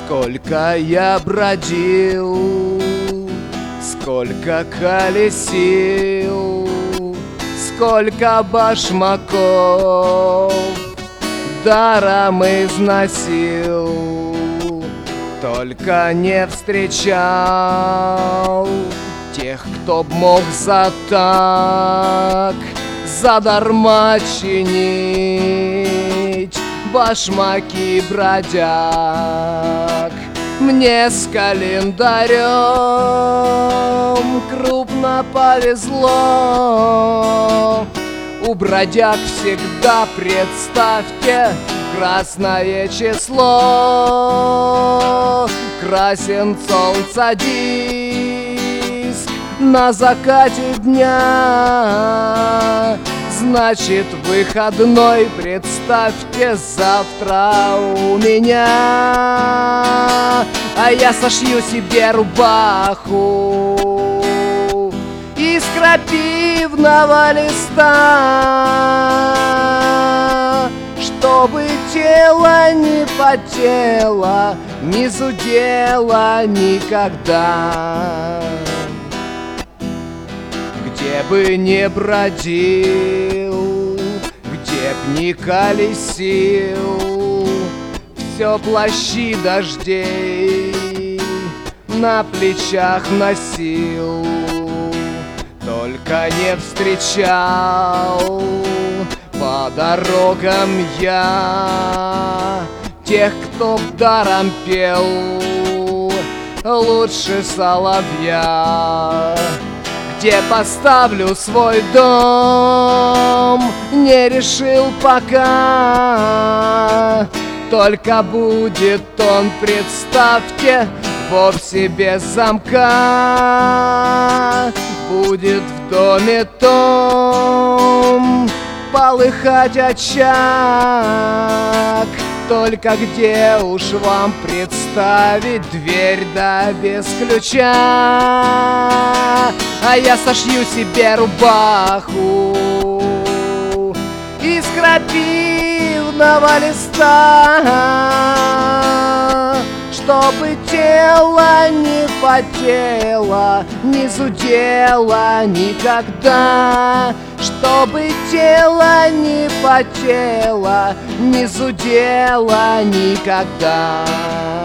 Сколько я бродил, сколько колесил, сколько башмаков даром износил, только не встречал тех, кто б мог за так задарма чинить башмаки бродяг. Мне с календарем крупно повезло. У бродяг всегда, представьте, красное число. Красен солнца диск на закате дня. Значит, выходной, представьте, завтра у меня. А я сошью себе рубаху из крапивного листа, чтобы тело не потело, не зудело никогда. Где бы не бродил, где б не колесил, все плащи дождей на плечах носил, только не встречал по дорогам я тех, кто даром пел лучше соловья. Где поставлю свой дом, не решил пока. Только будет он, представьте, вовсе без замка. Будет в доме том полыхать очаг. Только где уж вам представить дверь да без ключа? А я сошью себе рубаху из крапивного листа, чтобы тело не потело, не зудело никогда. Чтобы тело не потело, не зудело никогда.